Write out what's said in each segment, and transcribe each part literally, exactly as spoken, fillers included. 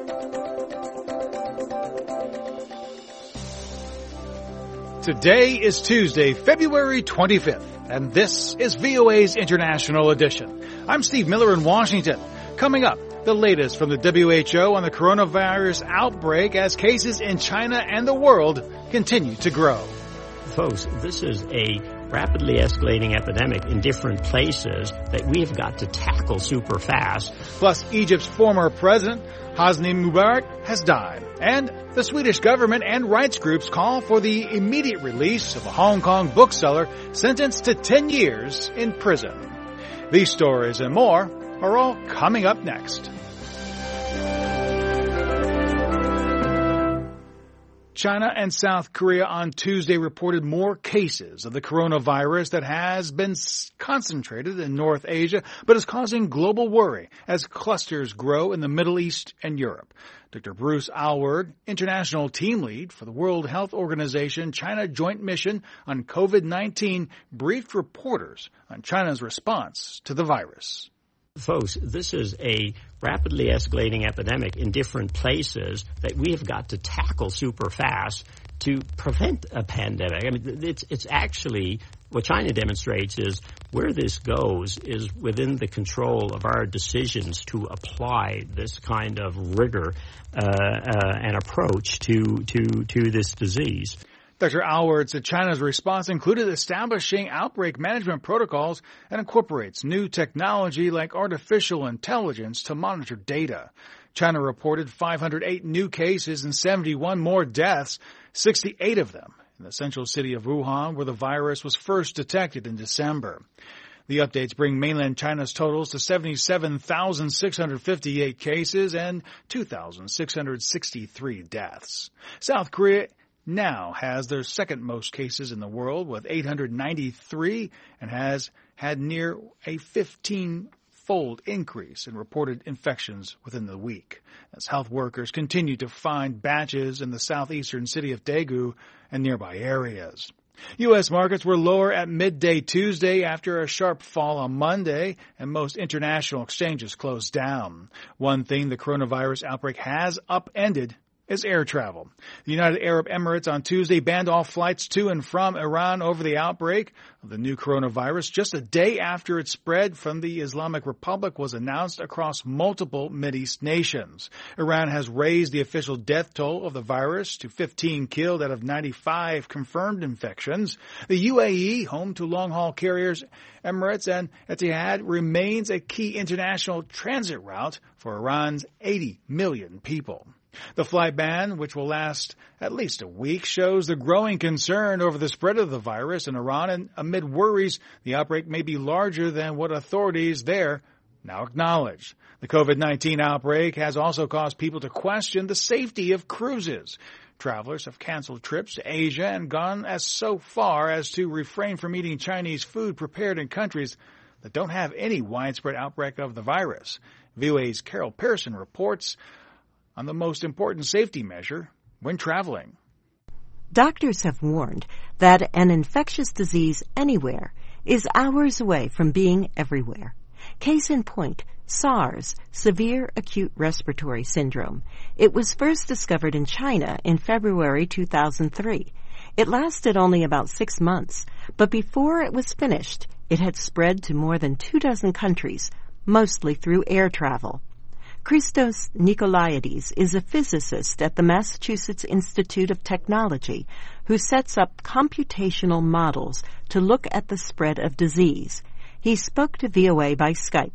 Today is Tuesday, February twenty-fifth, and this is V O A's International Edition. I'm Steve Miller in Washington. Coming up, the latest from the W H O on the coronavirus outbreak as cases in China and the world continue to grow. Folks, this is a rapidly escalating epidemic in different places that we have got to tackle super fast. Plus, Egypt's former president, Hosni Mubarak, has died. And the Swedish government and rights groups call for the immediate release of a Hong Kong bookseller sentenced to ten years in prison. These stories and more are all coming up next. China and South Korea on Tuesday reported more cases of the coronavirus that has been concentrated in North Asia, but is causing global worry as clusters grow in the Middle East and Europe. Doctor Bruce Aylward, international team lead for the World Health Organization China Joint Mission on COVID nineteen, briefed reporters on China's response to the virus. Folks, this is a rapidly escalating epidemic in different places that we have got to tackle super fast to prevent a pandemic. I mean, it's, it's actually what China demonstrates is where this goes is within the control of our decisions to apply this kind of rigor uh, uh, and approach to, to, to this disease. Doctor Aylward said China's response included establishing outbreak management protocols and incorporates new technology like artificial intelligence to monitor data. China reported five hundred eight new cases and seventy-one more deaths, sixty-eight of them in the central city of Wuhan, where the virus was first detected in December. The updates bring mainland China's totals to seventy-seven thousand six hundred fifty-eight cases and two thousand six hundred sixty-three deaths. South Korea now has their second most cases in the world with eight hundred ninety-three and has had near a fifteen-fold increase in reported infections within the week as health workers continue to find batches in the southeastern city of Daegu and nearby areas. U S markets were lower at midday Tuesday after a sharp fall on Monday, and most international exchanges closed down. One thing the coronavirus outbreak has upended is air travel. The United Arab Emirates on Tuesday banned all flights to and from Iran over the outbreak of the new coronavirus just a day after its spread from the Islamic Republic was announced across multiple Mideast nations. Iran has raised the official death toll of the virus to fifteen killed out of ninety-five confirmed infections. The U A E, home to long-haul carriers Emirates and Etihad, remains a key international transit route for Iran's eighty million people. The flight ban, which will last at least a week, shows the growing concern over the spread of the virus in Iran, and amid worries the outbreak may be larger than what authorities there now acknowledge. The COVID nineteen outbreak has also caused people to question the safety of cruises. Travelers have canceled trips to Asia and gone as so far as to refrain from eating Chinese food prepared in countries that don't have any widespread outbreak of the virus. V O A's Carol Pearson reports on the most important safety measure when traveling. Doctors have warned that an infectious disease anywhere is hours away from being everywhere. Case in point, SARS, Severe Acute Respiratory Syndrome. It was first discovered in China in February two thousand three. It lasted only about six months, but before it was finished, it had spread to more than two dozen countries, mostly through air travel. Christos Nikolaides is a physicist at the Massachusetts Institute of Technology who sets up computational models to look at the spread of disease. He spoke to V O A by Skype.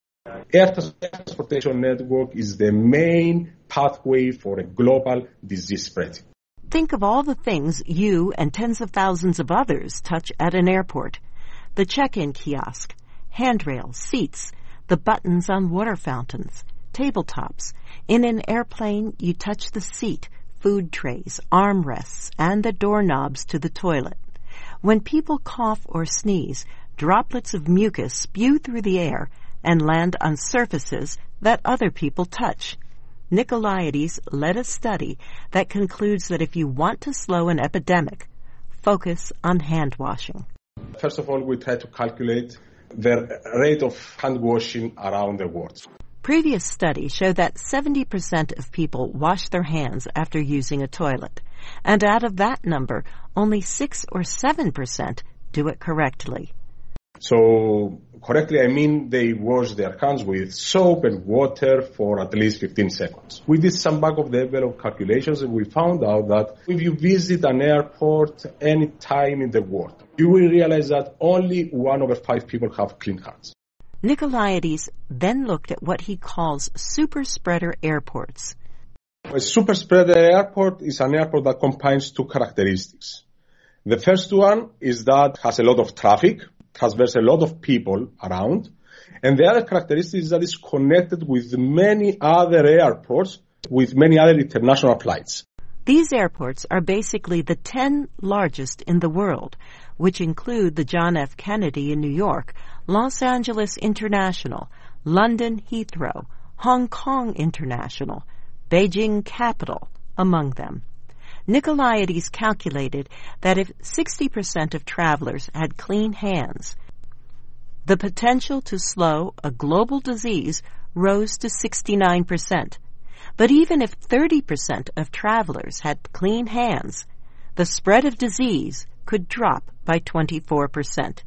Air transportation network is the main pathway for a global disease spread. Think of all the things you and tens of thousands of others touch at an airport. The check-in kiosk, handrails, seats, the buttons on water fountains, tabletops. In an airplane, you touch the seat, food trays, armrests, and the doorknobs to the toilet. When people cough or sneeze, droplets of mucus spew through the air and land on surfaces that other people touch. Nikolaides led a study that concludes that if you want to slow an epidemic, focus on hand washing. First of all, we try to calculate the rate of hand washing around the world. Previous studies show that seventy percent of people wash their hands after using a toilet, and out of that number, only six or seven percent do it correctly. So, correctly, I mean they wash their hands with soap and water for at least fifteen seconds. We did some back-of-the-envelope calculations, and we found out that if you visit an airport any time in the world, you will realize that only one over five people have clean hands. Nikolaides then looked at what he calls super-spreader airports. A super-spreader airport is an airport that combines two characteristics. The first one is that it has a lot of traffic, has there's a lot of people around, and the other characteristic is that it's connected with many other airports, with many other international flights. These airports are basically the ten largest in the world, which include the John F. Kennedy in New York, Los Angeles International, London Heathrow, Hong Kong International, Beijing Capital, among them. Nikolaides calculated that if sixty percent of travelers had clean hands, the potential to slow a global disease rose to sixty-nine percent. But even if thirty percent of travelers had clean hands, the spread of disease could drop by twenty-four percent.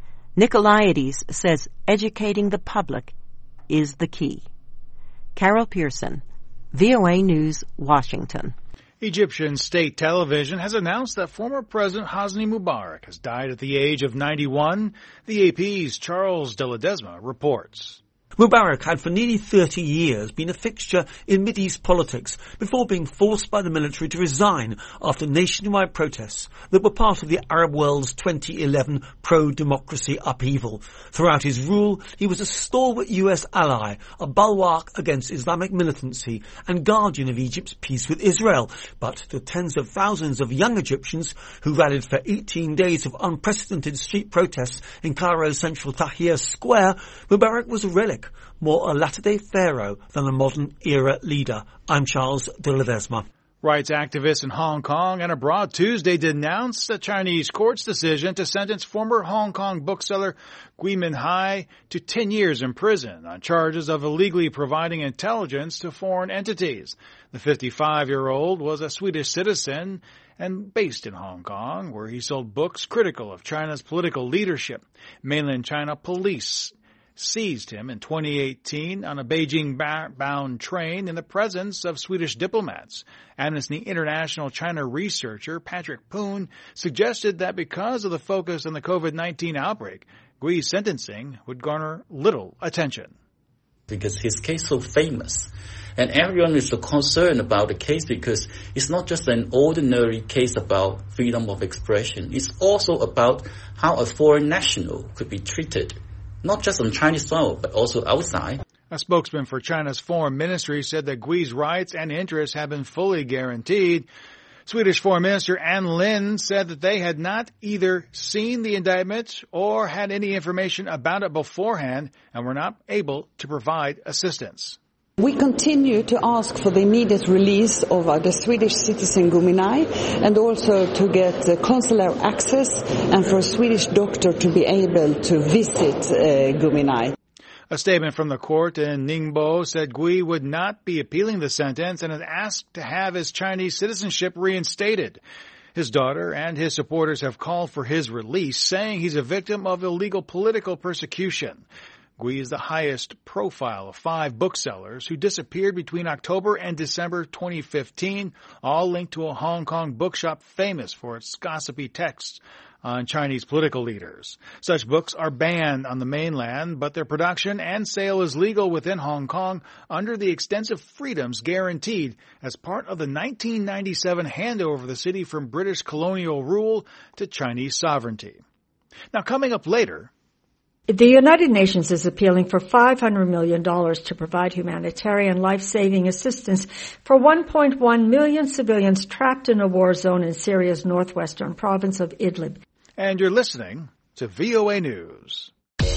Nikolaides says educating the public is the key. Carol Pearson, V O A News, Washington. Egyptian state television has announced that former President Hosni Mubarak has died at the age of ninety-one. The A P's Charles de Ledesma reports. Mubarak had for nearly thirty years been a fixture in Mideast politics before being forced by the military to resign after nationwide protests that were part of the Arab world's twenty eleven pro-democracy upheaval. Throughout his rule, he was a stalwart U S ally, a bulwark against Islamic militancy and guardian of Egypt's peace with Israel. But to tens of thousands of young Egyptians who rallied for eighteen days of unprecedented street protests in Cairo's central Tahrir Square, Mubarak was a relic, more a latter-day pharaoh than a modern-era leader. I'm Charles de Ledesma. Rights activists in Hong Kong and abroad Tuesday denounced the Chinese court's decision to sentence former Hong Kong bookseller Gui Minhai to ten years in prison on charges of illegally providing intelligence to foreign entities. The fifty-five-year-old was a Swedish citizen and based in Hong Kong, where he sold books critical of China's political leadership. Mainland China police seized him in twenty eighteen on a Beijing-bound train in the presence of Swedish diplomats. Amnesty International China researcher Patrick Poon suggested that because of the focus on the COVID nineteen outbreak, Gui's sentencing would garner little attention. Because his case is so famous, and everyone is so concerned about the case because it's not just an ordinary case about freedom of expression. It's also about how a foreign national could be treated, not just on Chinese soil, but also outside. A spokesman for China's foreign ministry said that Gui's rights and interests have been fully guaranteed. Swedish Foreign Minister Ann Lind said that they had not either seen the indictment or had any information about it beforehand and were not able to provide assistance. We continue to ask for the immediate release of uh, the Swedish citizen Gui Minhai, and also to get uh, consular access and for a Swedish doctor to be able to visit uh, Gui Minhai. A statement from the court in Ningbo said Gui would not be appealing the sentence and had asked to have his Chinese citizenship reinstated. His daughter and his supporters have called for his release, saying he's a victim of illegal political persecution. Gui is the highest profile of five booksellers who disappeared between October and December twenty fifteen, all linked to a Hong Kong bookshop famous for its gossipy texts on Chinese political leaders. Such books are banned on the mainland, but their production and sale is legal within Hong Kong under the extensive freedoms guaranteed as part of the nineteen ninety-seven handover of the city from British colonial rule to Chinese sovereignty. Now, coming up later, the United Nations is appealing for five hundred million dollars to provide humanitarian life-saving assistance for one point one million civilians trapped in a war zone in Syria's northwestern province of Idlib. And you're listening to V O A News.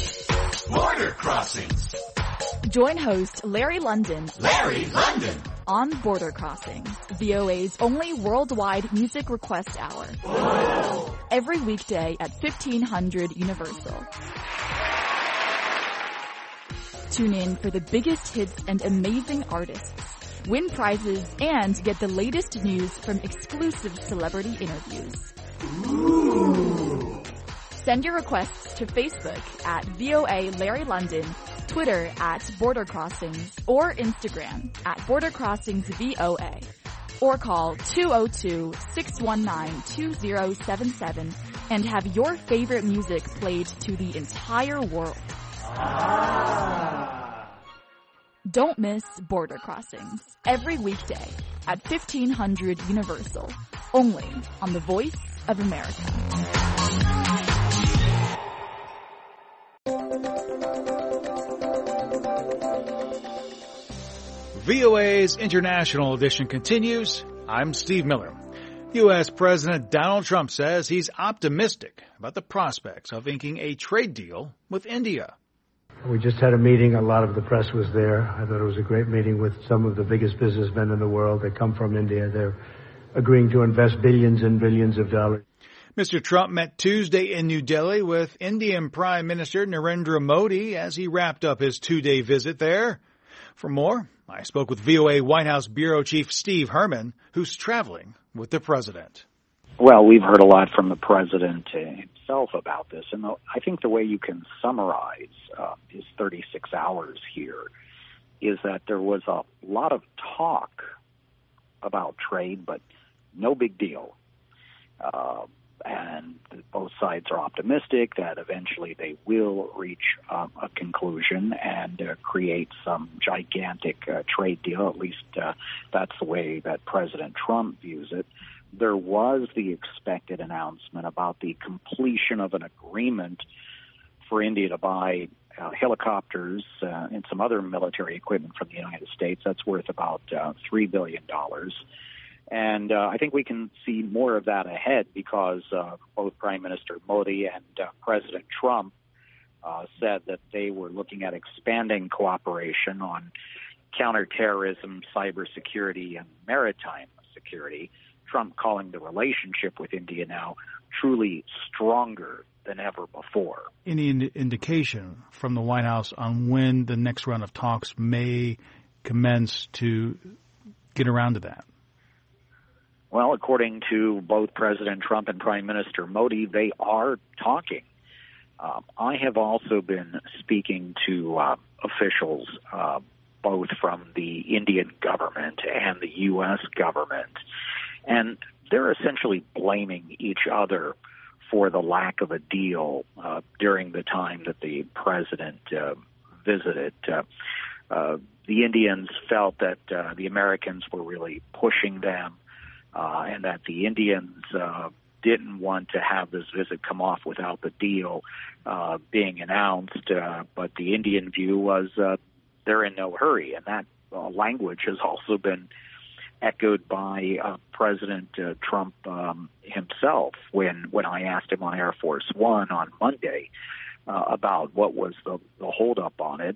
Border Crossings. Join host Larry London. Larry London. On Border Crossings, V O A's only worldwide music request hour. Whoa. Every weekday at fifteen hundred Universal. Tune in for the biggest hits and amazing artists. Win prizes and get the latest news from exclusive celebrity interviews. Ooh. Send your requests to Facebook at V O A Larry London, Twitter at Border Crossings, or Instagram at Border Crossings V O A. Or call two oh two, six one nine, two oh seven seven and have your favorite music played to the entire world. Ah. Don't miss Border Crossings every weekday at fifteen hundred Universal, only on the Voice of America. V O A's International Edition continues. I'm Steve Miller. U S. President Donald Trump says he's optimistic about the prospects of inking a trade deal with India. We just had a meeting. A lot of the press was there. I thought it was a great meeting with some of the biggest businessmen in the world. They come from India. They're agreeing to invest billions and billions of dollars. Mister Trump met Tuesday in New Delhi with Indian Prime Minister Narendra Modi as he wrapped up his two-day visit there. For more, I spoke with V O A White House Bureau Chief Steve Herman, who's traveling with the president. Well, we've heard a lot from the president himself about this, and I think the way you can summarize uh, his thirty-six hours here is that there was a lot of talk about trade, but no big deal. Uh, and both sides are optimistic that eventually they will reach um, a conclusion and uh, create some gigantic uh, trade deal. At least uh, that's the way that President Trump views it. There was the expected announcement about the completion of an agreement for India to buy uh, helicopters uh, and some other military equipment from the United States. That's worth about uh, three billion dollars. And uh, I think we can see more of that ahead because uh, both Prime Minister Modi and uh, President Trump uh, said that they were looking at expanding cooperation on counterterrorism, cybersecurity, and maritime security. Trump calling the relationship with India now truly stronger than ever before. Any ind- indication from the White House on when the next round of talks may commence to get around to that? Well, according to both President Trump and Prime Minister Modi, they are talking. Um, I have also been speaking to uh, officials, uh, both from the Indian government and the U S government, and they're essentially blaming each other for the lack of a deal uh, during the time that the president uh, visited. Uh, uh, the Indians felt that uh, the Americans were really pushing them, uh, and that the Indians uh, didn't want to have this visit come off without the deal uh, being announced. Uh, but the Indian view was uh, they're in no hurry, and that uh, language has also been echoed by uh, President uh, Trump um, himself when when I asked him on Air Force One on Monday uh, about what was the, the holdup on it.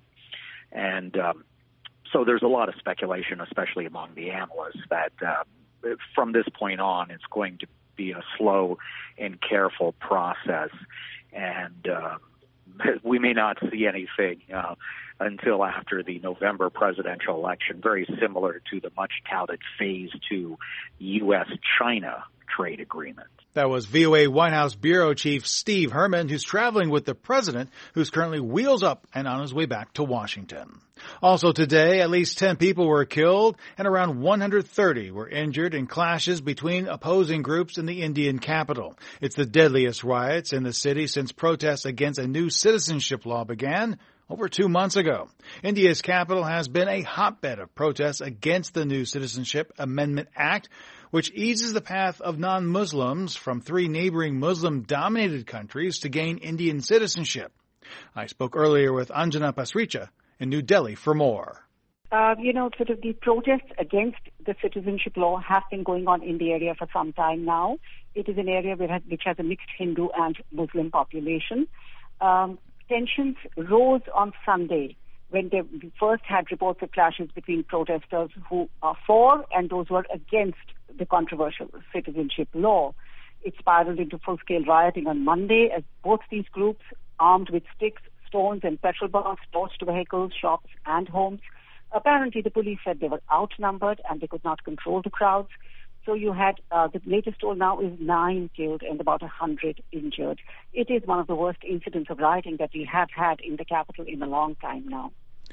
And um, so there's a lot of speculation, especially among the analysts, that uh, from this point on it's going to be a slow and careful process, and uh, we may not see anything uh, until after the November presidential election, very similar to the much-touted Phase two U S China trade agreement. That was V O A White House Bureau Chief Steve Herman, who's traveling with the president, who's currently wheels up and on his way back to Washington. Also today, at least ten people were killed and around one hundred thirty were injured in clashes between opposing groups in the Indian capital. It's the deadliest riots in the city since protests against a new citizenship law began over two months ago. India's capital has been a hotbed of protests against the new Citizenship Amendment Act, which eases the path of non-Muslims from three neighboring Muslim-dominated countries to gain Indian citizenship. I spoke earlier with Anjana Pasricha in New Delhi for more. Uh, you know, sort of the protests against the citizenship law have been going on in the area for some time now. It is an area which has a mixed Hindu and Muslim population. Um, tensions rose on Sunday when they first had reports of clashes between protesters who are for and those who are against the controversial citizenship law. It spiraled into full-scale rioting on Monday as both these groups, armed with sticks, stones and petrol bombs torched vehicles, shops, and homes. Apparently, the police said they were outnumbered and they could not control the crowds. So you had, uh, the latest toll now is nine killed and about one hundred injured. It is one of the worst incidents of rioting that we have had in the capital in a long time now.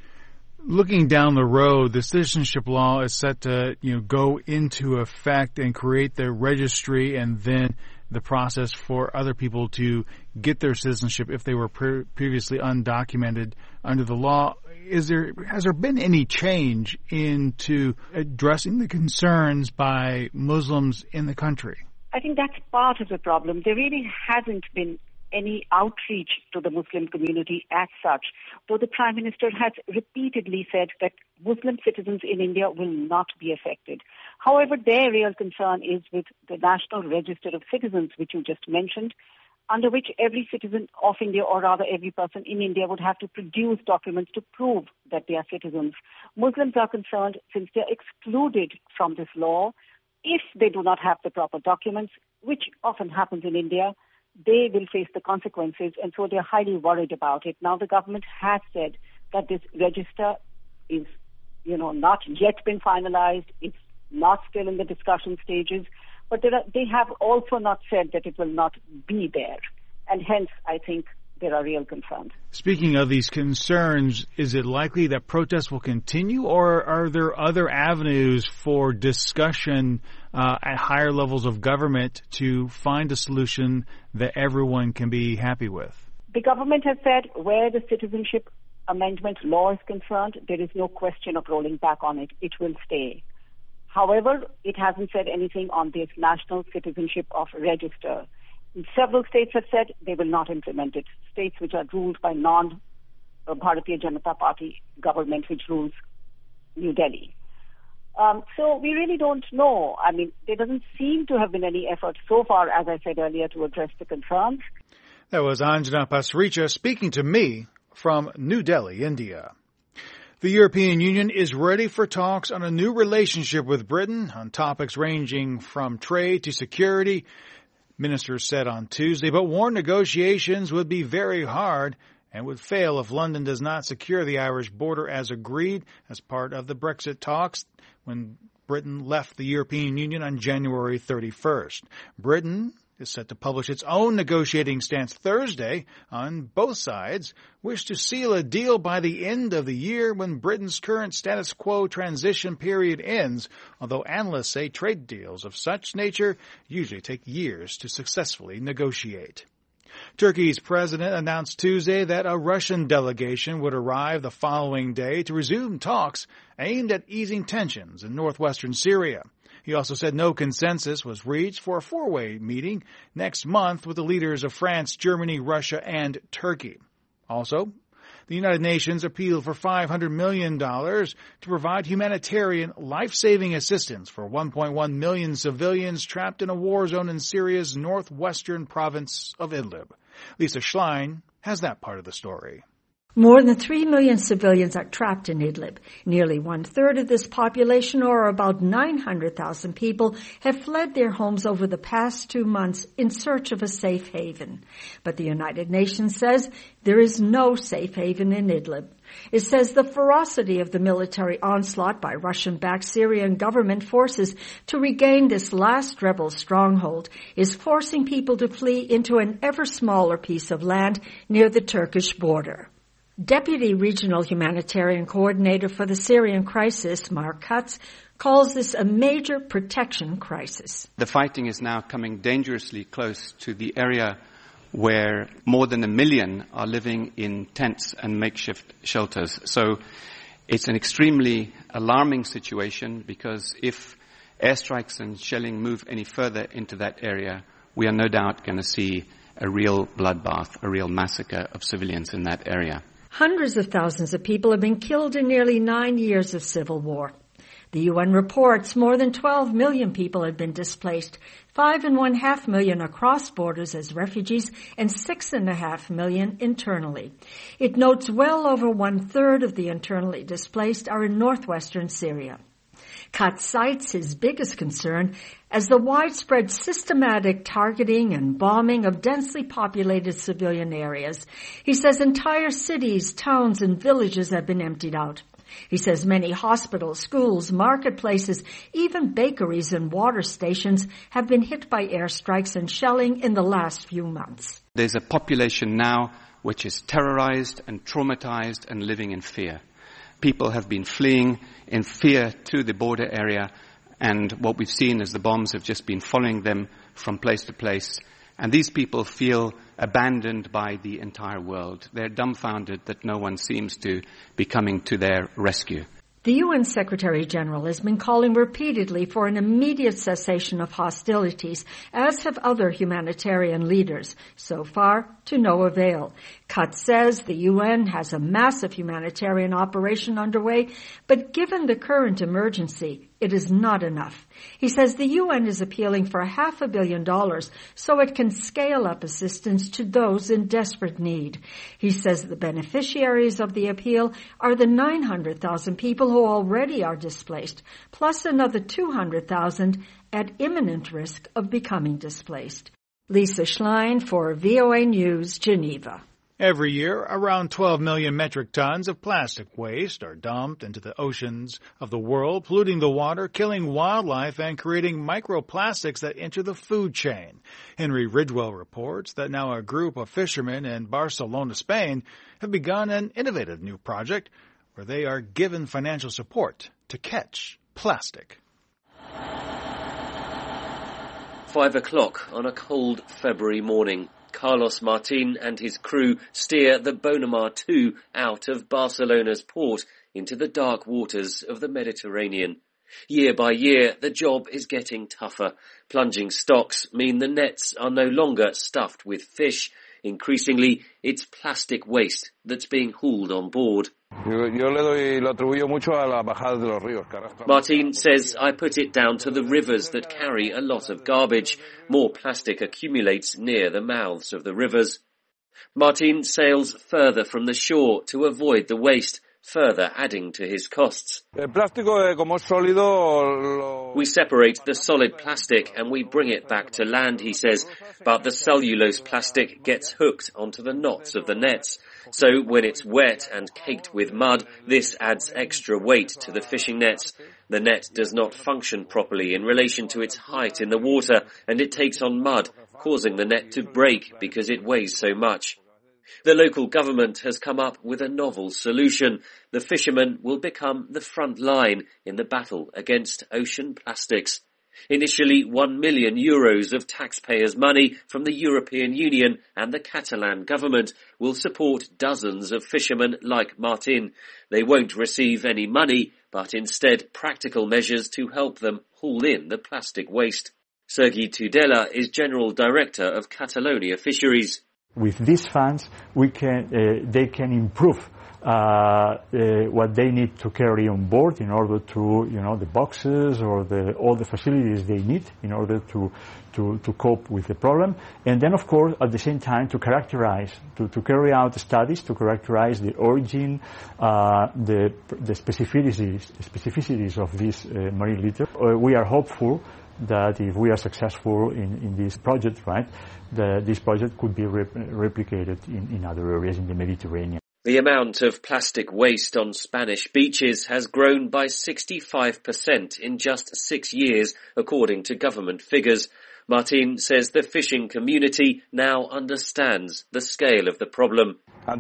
Looking down the road, the citizenship law is set to, you know, go into effect and create the registry and then the process for other people to get their citizenship if they were pre- previously undocumented under the law. Is there, has there been any change into addressing the concerns by Muslims in the country? I think that's part of the problem. There really hasn't been any outreach to the Muslim community as such, though the Prime Minister has repeatedly said that Muslim citizens in India will not be affected. However, their real concern is with the National Register of Citizens, which you just mentioned, under which every citizen of India, or rather every person in India, would have to produce documents to prove that they are citizens. Muslims are concerned, since they are excluded from this law, if they do not have the proper documents, which often happens in India, they will face the consequences, and so they are highly worried about it. Now, the government has said that this register is, you know, not yet been finalized. It's not still in the discussion stages, but there are, they have also not said that it will not be there, and hence, I think there are real concerns. Speaking of these concerns, is it likely that protests will continue, or are there other avenues for discussion uh, at higher levels of government to find a solution that everyone can be happy with? The government has said where the citizenship amendment law is concerned, there is no question of rolling back on it. It will stay. However, it hasn't said anything on this National Citizenship of Register. Several states have said they will not implement it. States which are ruled by non-Bharatiya Janata Party government, which rules New Delhi. Um, so we really don't know. I mean, there doesn't seem to have been any effort so far, as I said earlier, to address the concerns. That was Anjana Pasricha speaking to me from New Delhi, India. The European Union is ready for talks on a new relationship with Britain on topics ranging from trade to security, ministers said on Tuesday, but warned negotiations would be very hard and would fail if London does not secure the Irish border as agreed as part of the Brexit talks when Britain left the European Union on January thirty-first. Britain is set to publish its own negotiating stance Thursday. On both sides wish to seal a deal by the end of the year when Britain's current status quo transition period ends, although analysts say trade deals of such nature usually take years to successfully negotiate. Turkey's president announced Tuesday that a Russian delegation would arrive the following day to resume talks aimed at easing tensions in northwestern Syria. He also said no consensus was reached for a four-way meeting next month with the leaders of France, Germany, Russia, and Turkey. Also, the United Nations appealed for five hundred million dollars to provide humanitarian life-saving assistance for one point one million civilians trapped in a war zone in Syria's northwestern province of Idlib. Lisa Schlein has that part of the story. More than three million civilians are trapped in Idlib. Nearly one-third of this population, or about nine hundred thousand people, have fled their homes over the past two months in search of a safe haven. But the United Nations says there is no safe haven in Idlib. It says the ferocity of the military onslaught by Russian-backed Syrian government forces to regain this last rebel stronghold is forcing people to flee into an ever smaller piece of land near the Turkish border. Deputy Regional Humanitarian Coordinator for the Syrian crisis, Mark Katz, calls this a major protection crisis. The fighting is now coming dangerously close to the area where more than a million are living in tents and makeshift shelters. So it's an extremely alarming situation, because if airstrikes and shelling move any further into that area, we are no doubt going to see a real bloodbath, a real massacre of civilians in that area. Hundreds of thousands of people have been killed in nearly nine years of civil war. The U N reports more than twelve million people have been displaced, five and one half million across borders as refugees, and six and a half million internally. It notes well over one third of the internally displaced are in northwestern Syria. Cut cites his biggest concern as the widespread systematic targeting and bombing of densely populated civilian areas. He says entire cities, towns, and villages have been emptied out. He says many hospitals, schools, marketplaces, even bakeries and water stations have been hit by airstrikes and shelling in the last few months. There's a population now which is terrorized and traumatized and living in fear. People have been fleeing in fear to the border area, and what we've seen is the bombs have just been following them from place to place. And these people feel abandoned by the entire world. They're dumbfounded that no one seems to be coming to their rescue. The U N Secretary General has been calling repeatedly for an immediate cessation of hostilities, as have other humanitarian leaders. So far, to no avail. Cut says the U N has a massive humanitarian operation underway, but given the current emergency, it is not enough. He says the U N is appealing for half a billion dollars so it can scale up assistance to those in desperate need. He says the beneficiaries of the appeal are the nine hundred thousand people who already are displaced, plus another two hundred thousand at imminent risk of becoming displaced. Lisa Schlein for V O A News, Geneva. Every year, around twelve million metric tons of plastic waste are dumped into the oceans of the world, polluting the water, killing wildlife, and creating microplastics that enter the food chain. Henry Ridgwell reports that now a group of fishermen in Barcelona, Spain, have begun an innovative new project where they are given financial support to catch plastic. Five o'clock on a cold February morning. Carlos Martin and his crew steer the Bonamar two out of Barcelona's port into the dark waters of the Mediterranean. Year by year, the job is getting tougher. Plunging stocks mean the nets are no longer stuffed with fish. Increasingly, it's plastic waste that's being hauled on board. Martin says, I put it down to the rivers that carry a lot of garbage. More plastic accumulates near the mouths of the rivers. Martin sails further from the shore to avoid the waste, further adding to his costs. We separate the solid plastic and we bring it back to land, he says, but the cellulose plastic gets hooked onto the knots of the nets. So when it's wet and caked with mud, this adds extra weight to the fishing nets. The net does not function properly in relation to its height in the water, and it takes on mud, causing the net to break because it weighs so much. The local government has come up with a novel solution. The fishermen will become the front line in the battle against ocean plastics. Initially, one million euros of taxpayers' money from the European Union and the Catalan government will support dozens of fishermen like Martin. They won't receive any money, but instead practical measures to help them haul in the plastic waste. Sergi Tudela is General Director of Catalonia Fisheries. With these funds, we can, uh, they can improve uh, uh, what they need to carry on board in order to, you know, the boxes or the, all the facilities they need in order to, to, to cope with the problem. And then, of course, at the same time, to characterize, to, to carry out studies to characterize the origin, uh, the, the specificities, specificities of this uh, marine litter. Uh, we are hopeful that if we are successful in, in this project, right, the, this project could be rep- replicated in, in other areas in the Mediterranean. The amount of plastic waste on Spanish beaches has grown by sixty-five percent in just six years, according to government figures. Martin says the fishing community now understands the scale of the problem.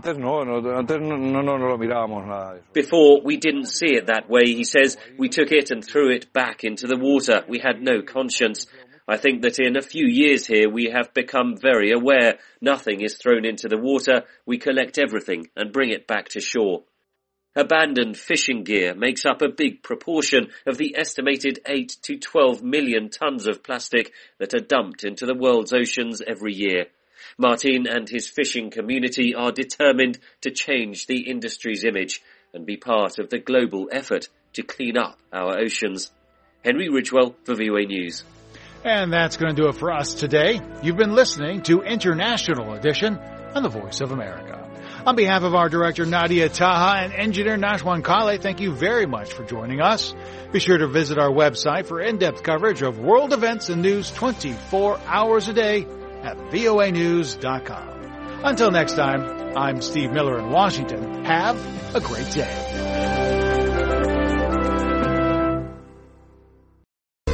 Before, we didn't see it that way, he says. We took it and threw it back into the water. We had no conscience. I think that in a few years here we have become very aware. Nothing is thrown into the water. We collect everything and bring it back to shore. Abandoned fishing gear makes up a big proportion of the estimated eight to twelve million tons of plastic that are dumped into the world's oceans every year. Martin and his fishing community are determined to change the industry's image and be part of the global effort to clean up our oceans. Henry Ridgwell for V O A News. And that's going to do it for us today. You've been listening to International Edition on the Voice of America. On behalf of our director, Nadia Taha, and engineer Nashwan Kale, thank you very much for joining us. Be sure to visit our website for in-depth coverage of world events and news twenty-four hours a day at V O A news dot com. Until next time, I'm Steve Miller in Washington. Have a great day.